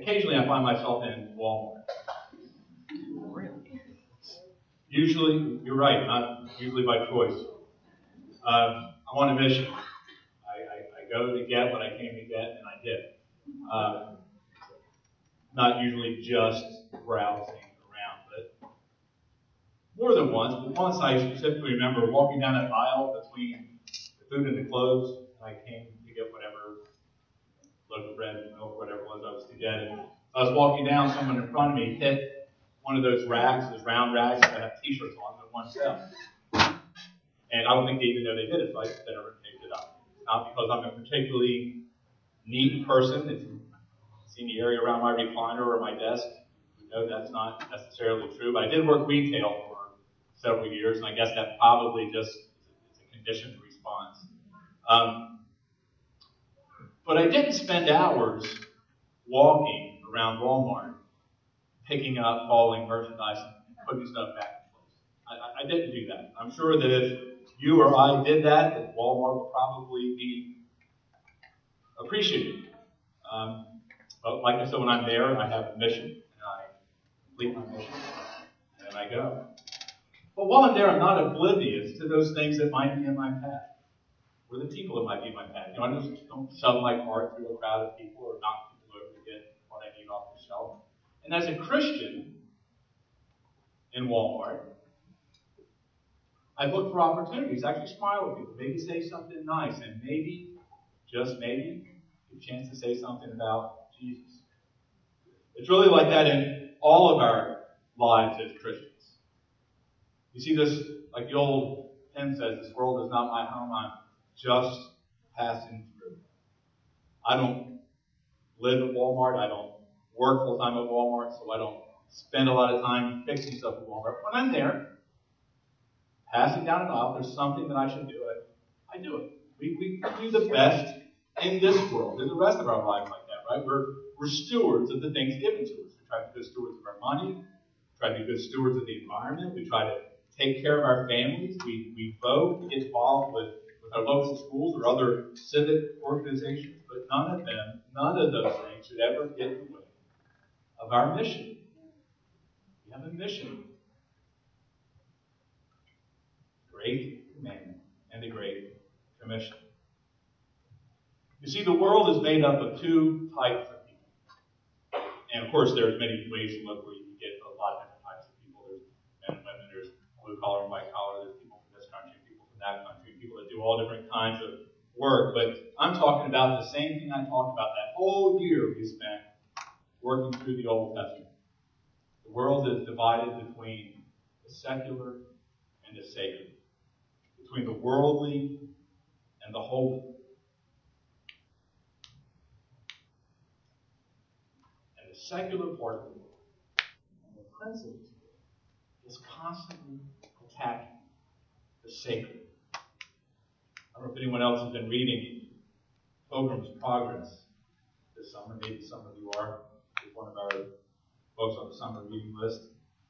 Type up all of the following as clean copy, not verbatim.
occasionally I find myself in Walmart. Usually, you're right, not usually by choice. I'm on a mission. I go to get what I came to get, and I did. Not usually just browsing around, but more than once. But once I specifically remember walking down that aisle between the food and the clothes, and I came to get whatever loaf of bread, milk, whatever it was I was to get. And I was walking down, someone in front of me hit one of those racks, those round racks that have T-shirts on them in one step. And I don't think they even know they did it, so I just never picked it up. Not because I'm a particularly neat person. If you've seen the area around my recliner or my desk, you know that's not necessarily true. But I did work retail for several years, and I guess that probably just is a conditioned response. But I didn't spend hours walking around Walmart, picking up falling merchandise and putting stuff back in place. I didn't do that. I'm sure that if you or I did that, that Walmart would probably be appreciated. But like I said, when I'm there, I have a mission, and I complete my mission, and I go. But while I'm there, I'm not oblivious to those things that might be in my path, or the people that might be in my path. I just don't shove my cart through a crowd of people or knock people over to get what I need off the shelf. And as a Christian in Walmart, I look for opportunities, actually smile at people, maybe say something nice, and maybe, just maybe, get a chance to say something about Jesus. It's really like that in all of our lives as Christians. You see this, like the old hymn says, this world is not my home, I'm just passing through. I don't live at Walmart, I don't work full time at Walmart, so I don't spend a lot of time fixing stuff at Walmart. When I'm there, passing down an aisle, there's something that I should do. I do it. We do the best in this world, in the rest of our lives like that, right? We're stewards of the things given to us. We try to be good stewards of our money. We try to be good stewards of the environment. We try to take care of our families. We vote. We get involved with our local schools or other civic organizations. But none of those things should ever get in the way of our mission. We have a mission. Great commandment and a great commission. You see, the world is made up of two types of people. And of course, there's many ways to look where you can get a lot of different types of people. There's men and women, there's blue collar and white collar, there's people from this country, people from that country, people that do all different kinds of work. But I'm talking about the same thing I talked about that whole year we spent working through the Old Testament. The world is divided between the secular and the sacred, between the worldly and the holy. And the secular part of the world, and the prince of this world, is constantly attacking the sacred. I don't know if anyone else has been reading Pilgrim's Progress this summer. Maybe some of you are. It's one of our books on the summer reading list.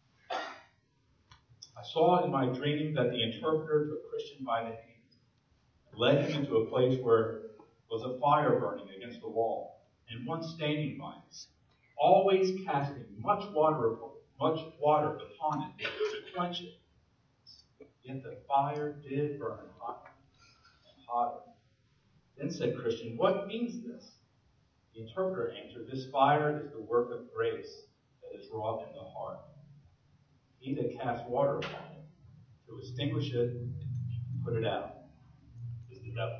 I saw in my dream that the interpreter took Christian by the hand and led him into a place where was a fire burning against the wall, and one standing by it, always casting much water upon it to quench it. Yet the fire did burn hotter and hotter. Then said Christian, "What means this?" The interpreter answered, "This fire is the work of grace that is wrought in the heart. He that casts water upon it to extinguish it and put it out is the devil."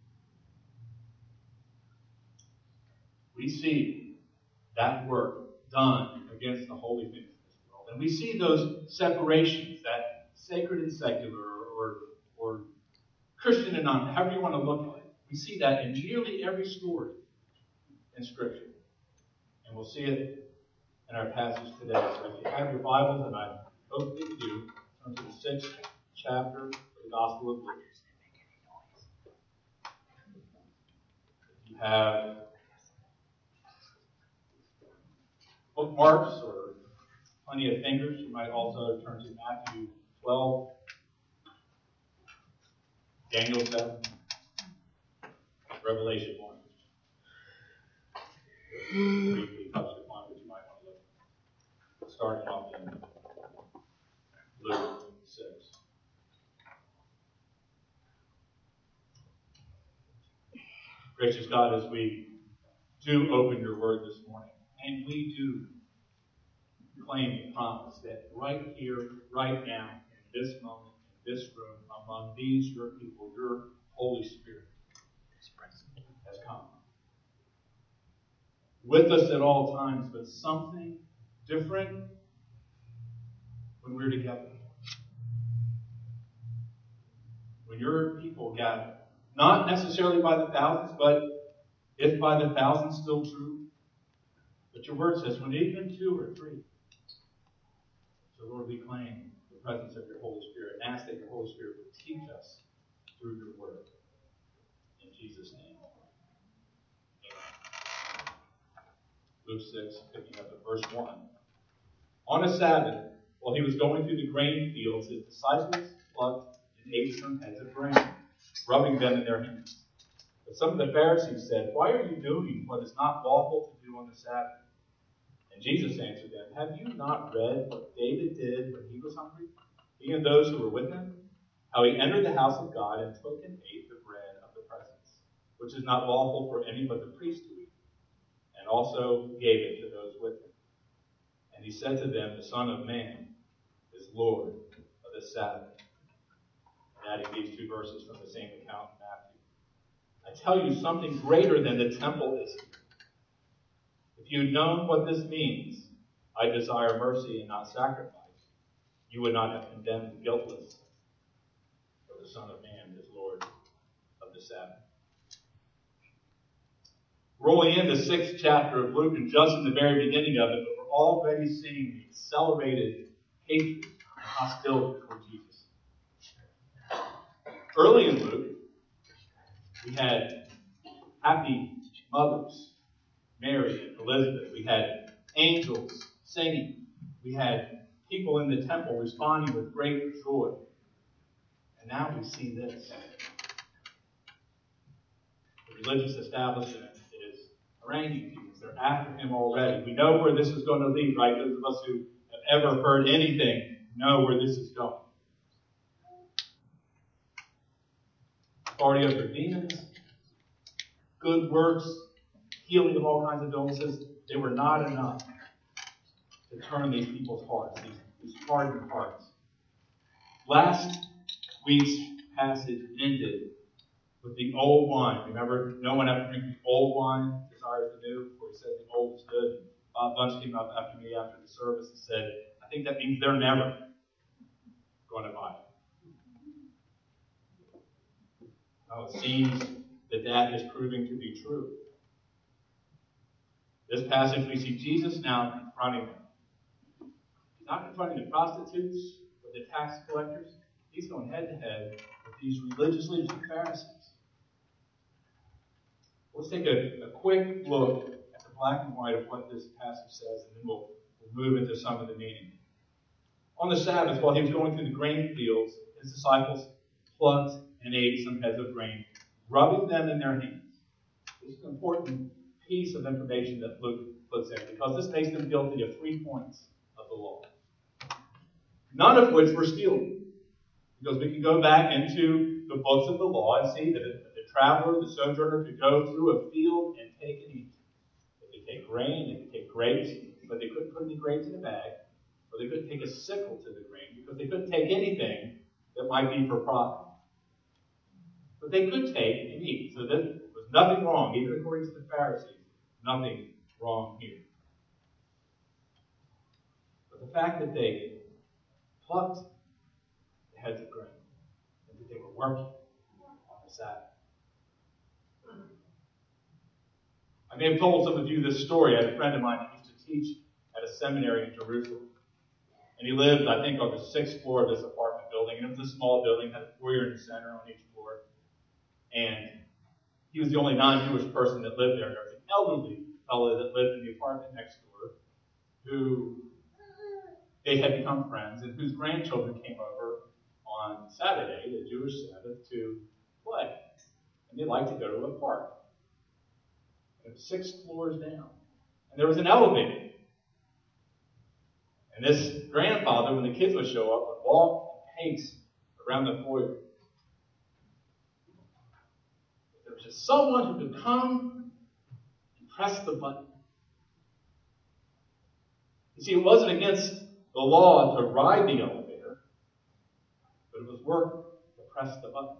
We see that work done against the holy things of this world. And we see those separations, that sacred and secular, or Christian and non, however you want to look at it. We see that in nearly every story in Scripture. And we'll see it in our passage today. So if you have your Bibles, and I hope that you do, turn to the 6th chapter of the Gospel of Luke. If you have bookmarks or plenty of fingers, you might also turn to Matthew 12, Daniel 7, Revelation 1. Briefly touched upon starting off in Luke 6. Gracious God, as we do open your word this morning, and we do claim the promise that right here, right now, in this moment, in this room, among these, your people, your Holy Spirit has come. With us at all times, but something different when we're together. When your people gather, not necessarily by the thousands, but if by the thousands still true. But your word says, when even two or three. So Lord, we claim the presence of your Holy Spirit and ask that your Holy Spirit would teach us through your word. In Jesus' name. Amen. Luke 6, picking up at verse 1. On a Sabbath, while he was going through the grain fields, his disciples plucked and ate some heads of grain, rubbing them in their hands. But some of the Pharisees said, "Why are you doing what is not lawful to do on the Sabbath?" And Jesus answered them, "Have you not read what David did when he was hungry, he and those who were with him? How he entered the house of God and took and ate the bread of the presence, which is not lawful for any but the priest to eat, and also gave it to those with him. And he said to them, the Son of Man is Lord of the Sabbath." And adding these two verses from the same account in Matthew. I tell you, something greater than the temple is here. If you had known what this means, I desire mercy and not sacrifice, you would not have condemned the guiltless. For the Son of Man is Lord of the Sabbath. Rolling in the 6th chapter of Luke, and just in the very beginning of it, but we're already seeing the accelerated hatred and hostility toward Jesus. Early in Luke, we had happy mothers, Mary and Elizabeth. We had angels singing. We had people in the temple responding with great joy. And now we see this. The religious establishment is haranguing Jesus. They're after him already. We know where this is going to lead, right? Those of us who have ever heard anything know where this is going. Authority over demons, good works, healing of all kinds of illnesses, they were not enough to turn these people's hearts, these hardened hearts. Last week's passage ended with the old wine. Remember, no one after drinking old wine desires the new, for he said the old is good. Bob Bunch came up after me after the service and said, I think that means they're never going to buy it. Well, it seems that is proving to be true. This passage, we see Jesus now confronting them. He's not confronting the prostitutes or the tax collectors. He's going head to head with these religious leaders and Pharisees. Let's take a quick look at the black and white of what this passage says, and then we'll move into some of the meaning. On the Sabbath, while he was going through the grain fields, his disciples plucked and ate some heads of grain, rubbing them in their hands. This is an important piece of information that Luke puts in, because this makes them guilty of 3 points of the law, none of which were stealing. Because we can go back into the books of the law and see that the traveler, the sojourner, could go through a field and take and eat. They could take grain, they could take grapes, but they couldn't put any grapes in a bag, or they couldn't take a sickle to the grain, because they couldn't take anything that might be for profit. But they could take and eat. So there was nothing wrong, even according to the Pharisees, nothing wrong here. But the fact that they plucked the heads of grain, and that they were working on the Sabbath. I may have told some of you this story. I had a friend of mine who used to teach at a seminary in Jerusalem. And he lived, I think, on the 6th floor of this apartment building. And it was a small building, had a foyer in the center on each floor. And he was the only non-Jewish person that lived there. There was an elderly fellow that lived in the apartment next door who they had become friends and whose grandchildren came over on Saturday, the Jewish Sabbath, to play. And they liked to go to a park. And it was 6 floors down. And there was an elevator. And this grandfather, when the kids would show up, would walk and pace around the foyer. There was just someone who could come and press the button. You see, it wasn't against the law to ride the elevator, but it was work to press the button.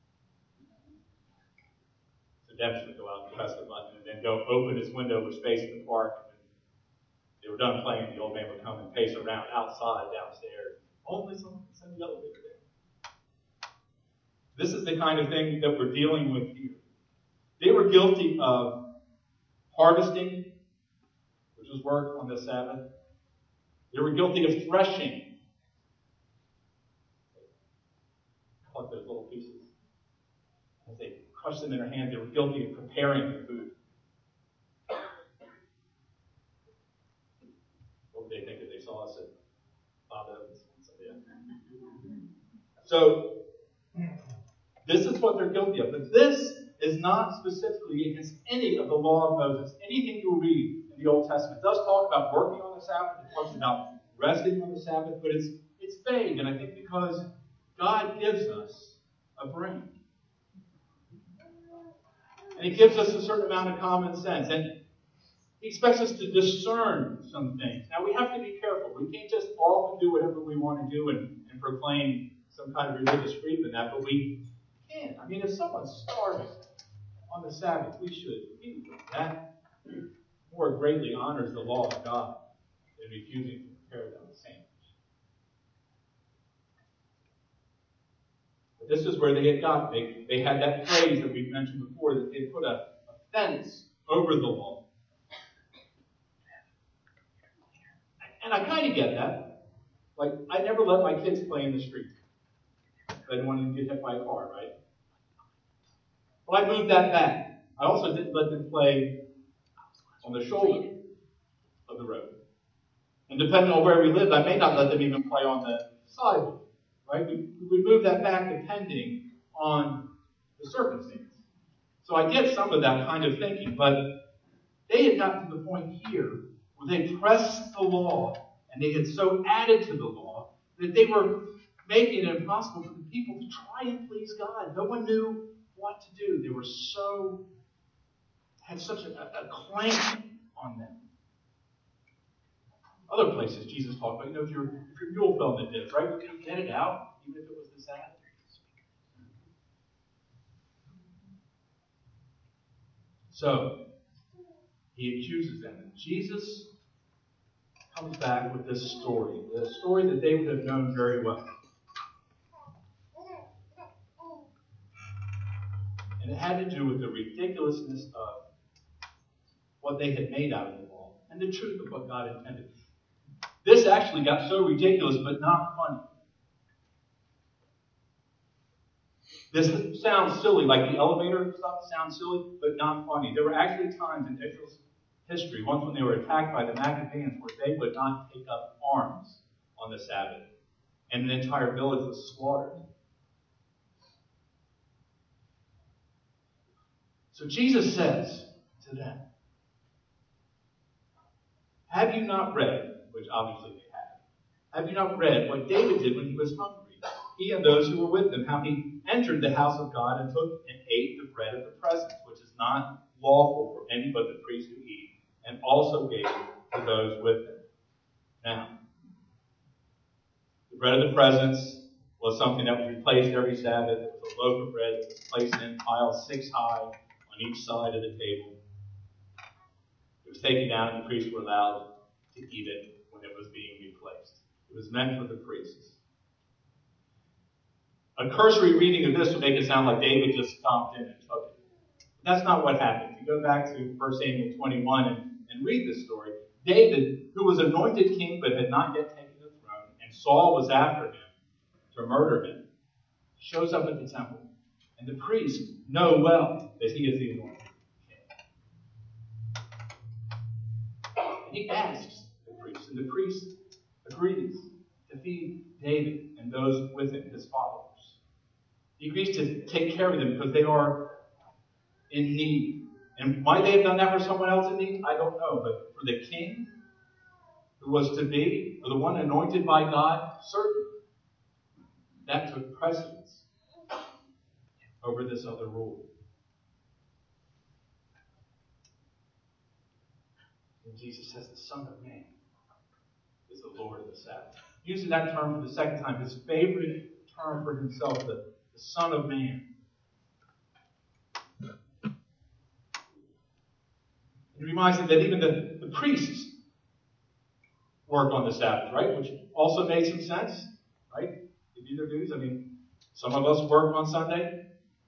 So Debs would go out and press the button and then go open his window, which faced the park. And they were done playing. The old man would come and pace around outside, downstairs. Only someone can send the elevator there. This is the kind of thing that we're dealing with here. They were guilty of harvesting, which was work on the Sabbath. They were guilty of threshing. Cut those little pieces. As they crushed them in their hands, they were guilty of preparing the food. What would they think if they saw us at Bob Evans? So, this is what they're guilty of. But this is not specifically against any of the law of Moses. Anything you read in the Old Testament does talk about working on the Sabbath. It talks about resting on the Sabbath. But it's vague. And I think because God gives us a brain. And He gives us a certain amount of common sense. And He expects us to discern some things. Now, we have to be careful. We can't just all do whatever we want to do and proclaim some kind of religious freedom in that. But we can. I mean, if someone's starving on the Sabbath, we should feed them. That more greatly honors the law of God than refusing to prepare them a sandwich. But this is where they had got. They had that phrase that we mentioned before, that they put a fence over the law. And I kind of get that. Like, I never let my kids play in the street. I didn't want them to get hit by a car, right? Well, I moved that back. I also didn't let them play on the shoulder of the road. And depending on where we lived, I may not let them even play on the sidewalk. Right? We moved that back depending on the circumstance. So I get some of that kind of thinking, but they had gotten to the point here where they pressed the law, and they had so added to the law that they were making it impossible for the people to try and please God. No one knew what to do. They were had such a clank on them. Other places Jesus talked about, if your mule fell in the ditch, right? Would you get it out, even if it was the Sabbath? So, He accuses them. And Jesus comes back with this story, the story that they would have known very well. And it had to do with the ridiculousness of what they had made out of the law and the truth of what God intended. This actually got so ridiculous, but not funny. This sounds silly, like the elevator stuff sounds silly, but not funny. There were actually times in Israel's history, once when they were attacked by the Maccabees, where they would not take up arms on the Sabbath, and an entire village was slaughtered. So Jesus says to them, have you not read, which obviously they have you not read what David did when he was hungry, he and those who were with him, how he entered the house of God and took and ate the bread of the presence, which is not lawful for any but the priests who eat, and also gave to those with him. Now, the bread of the presence was something that was replaced every Sabbath. It was a loaf of bread that was placed in piles 6 high on each side of the table. It was taken down and the priests were allowed to eat it when it was being replaced. It was meant for the priests. A cursory reading of this would make it sound like David just stomped in and took it. But that's not what happened. If you go back to 1 Samuel 21 and read this story, David, who was anointed king but had not yet taken the throne, and Saul was after him to murder him, shows up at the temple. And the priests know well that he is the anointed king. And he asks the priest, and the priest agrees to feed David and those with him, his followers. He agrees to take care of them because they are in need. And why they have done that for someone else in need, I don't know. But for the king, who was to be, or the one anointed by God, certain. That took precedence over this other rule. And Jesus says the Son of Man is the Lord of the Sabbath. Using that term for the second time, his favorite term for himself, the Son of Man. It reminds him that even the priests work on the Sabbath, right? Which also made some sense, right? They do their duties. I mean, some of us work on Sunday.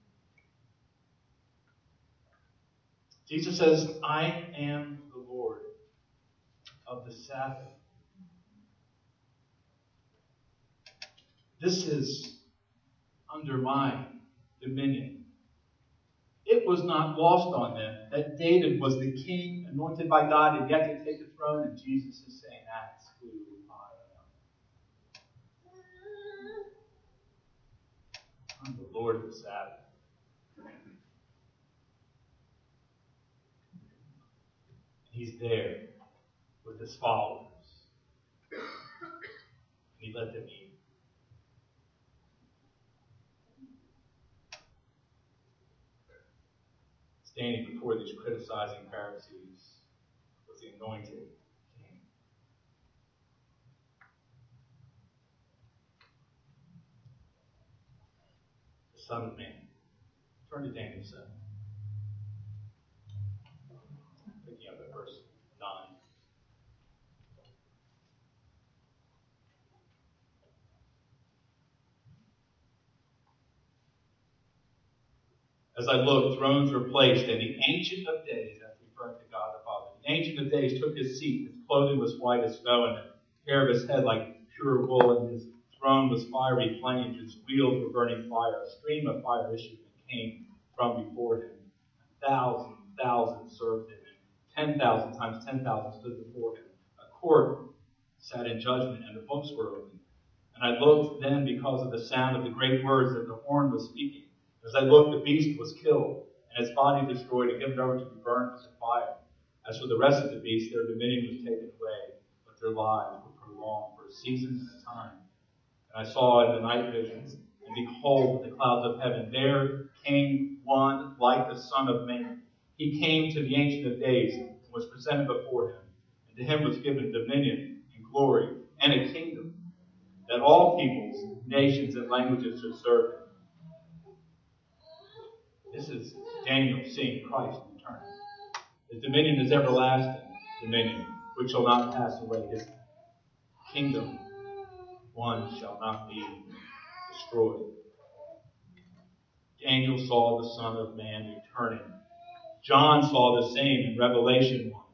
Jesus says, I am the Lord of the Sabbath. This is under my dominion. It was not lost on them that David was the king anointed by God and yet to take the throne, and Jesus is saying, that's who I am. I'm the Lord of the Sabbath. He's there with his followers. And he let them eat. Standing before these criticizing Pharisees was the anointed king. The Son of Man. Turn to Daniel 7. Picking up at verse 9. As I looked, thrones were placed, and the Ancient of Days, that's referring to God the Father, the Ancient of Days took his seat. His clothing was white as snow, and the hair of his head like pure wool, and his throne was fiery flames. His wheels were burning fire. A stream of fire issued and came from before him. 1,000 served him, and 10,000 times 10,000 stood before him. A court sat in judgment, and the books were opened. And I looked then because of the sound of the great words that the horn was speaking. As I looked, the beast was killed, and its body destroyed, and given over to be burned with fire. As for the rest of the beasts, their dominion was taken away, but their lives were prolonged for a season and a time. And I saw in the night visions, and behold, with the clouds of heaven, there came one like the Son of Man. He came to the Ancient of Days, and was presented before him. And to him was given dominion and glory and a kingdom, that all peoples, nations, and languages should serve him. This is Daniel seeing Christ return. His dominion is everlasting dominion, which shall not pass away. His kingdom, one shall not be destroyed. Daniel saw the Son of Man returning. John saw the same in Revelation 1.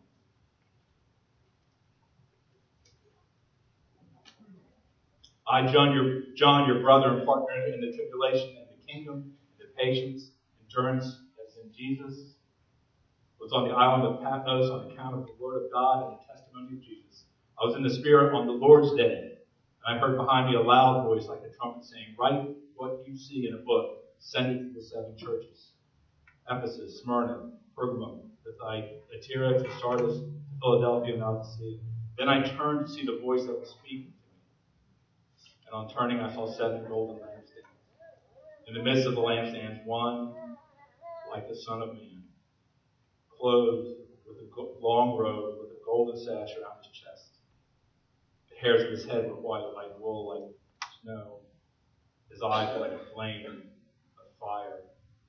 I, John, your brother and partner in the tribulation and the kingdom, the patience, endurance that's in Jesus, was on the island of Patmos on account of the word of God and the testimony of Jesus. I was in the Spirit on the Lord's day, and I heard behind me a loud voice like a trumpet saying, write what you see in a book, send it to the 7 churches: Ephesus, Smyrna, Pergamum, Thyatira, to Sardis, to Philadelphia, and Laodicea. Then I turned to see the voice that was speaking to me. And on turning, I saw 7 golden lampstands. In the midst of the lampstands, one like the Son of Man, clothed with a long robe with a golden sash around his chest. The hairs of his head were white like wool, like snow. His eyes were like a flame of fire.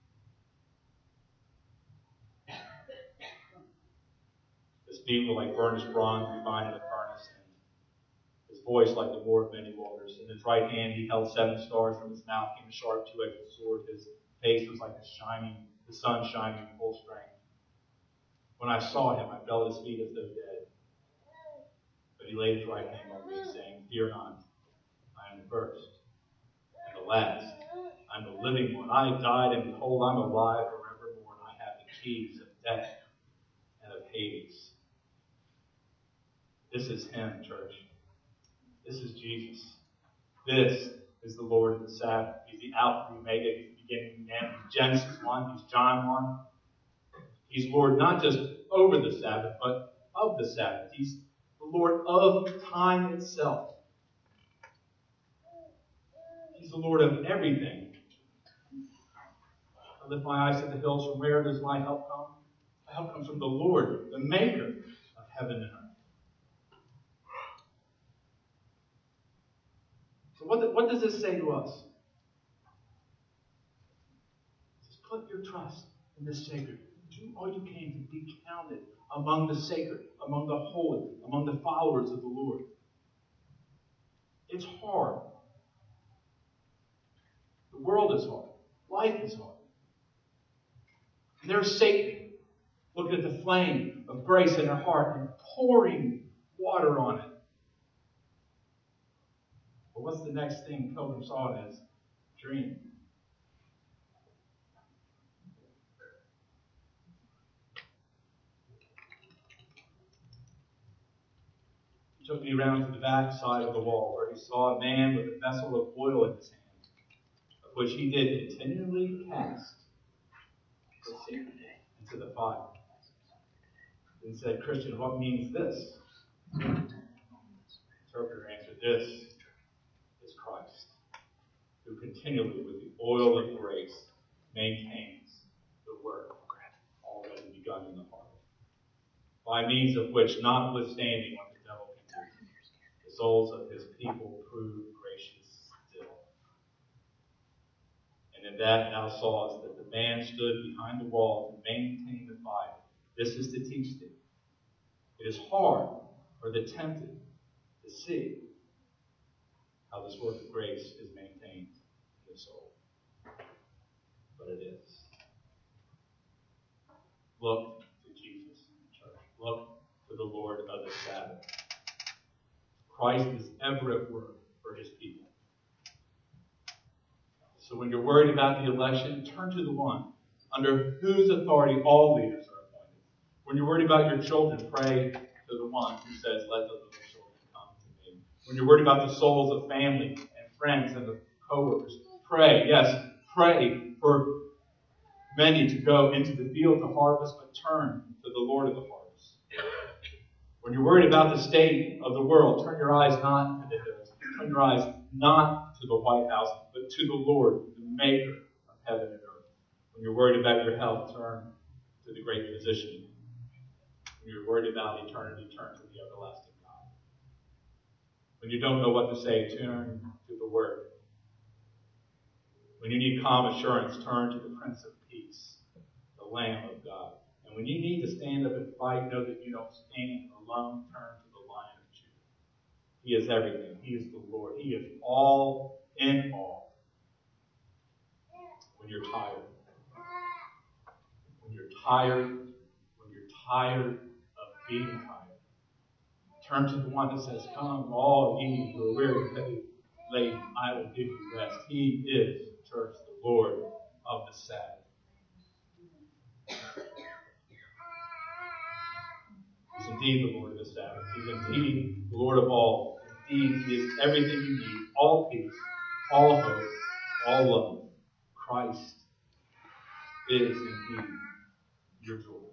His feet were like burnished bronze refined in a furnace, and his voice like the roar of many waters. In his right hand he held 7 stars. From his mouth came a sharp 2-edged sword. His face was like the sun shining in full strength. When I saw him, I fell at his feet as though dead. But he laid his right hand on me, saying, fear not, I am the first and the last. I am the living one. I died, and behold, I am alive forevermore, and I have the keys of death and of Hades. This is him, church. This is Jesus. This is the Lord of the Sabbath. He's the Alpha and Omega. He's the beginning and end. He's Genesis 1. He's John 1. He's Lord not just over the Sabbath, but of the Sabbath. He's the the Lord of time itself. He's the Lord of everything. I lift my eyes to the hills. From where does my help come? My help comes from the Lord, the maker of heaven and earth. So what does this say to us? Just put your trust in the sacred. Do all you can to be counted among the sacred, among the holy, among the followers of the Lord. It's hard. The world is hard. Life is hard. And there's Satan looking at the flame of grace in our heart and pouring water on it. But what's the next thing Pilgrim saw in his dream? He took me around to the back side of the wall, where he saw a man with a vessel of oil in his hand, of which he did continually cast into the fire. And said, Christian, what means this? The interpreter answered, this is Christ, who continually with the oil of grace maintains the work already begun in the heart, by means of which, notwithstanding what the devil can do, the souls of his people prove gracious still. And in that thou sawest that the man stood behind the wall to maintain the fire. This is to teach thee. It is hard for the tempted to see how this work of grace is maintained in the soul. But it is. Look to Jesus, church. Look to the Lord of the Sabbath. Christ is ever at work for his people. So when you're worried about the election, turn to the one under whose authority all leaders are appointed. When you're worried about your children, pray to the one who says, let the little children come to me. When you're worried about the souls of family and friends and the co-workers, pray, yes, pray for many to go into the field to harvest, but turn to the Lord of the harvest. When you're worried about the state of the world, turn your eyes not to the hills. Turn your eyes not to the White House, but to the Lord, the maker of heaven and earth. When you're worried about your health, turn to the great physician. When you're worried about eternity, turn to the everlasting God. When you don't know what to say, turn to the Word. When you need calm assurance, turn to the Prince of Peace, the Lamb of God. And when you need to stand up and fight, know that you don't stand alone, turn to the Lion of Judah. He is everything. He is the Lord. He is all in all. When you're tired. When you're tired of being tired, turn to the one that says, come, all ye who are weary and heavy laden, I will give you rest. He is, church, the Lord of the Sabbath. He's indeed the Lord of the Sabbath. He's indeed the Lord of all. Indeed, he is everything you need, all peace, all hope, all love. Christ is indeed your joy.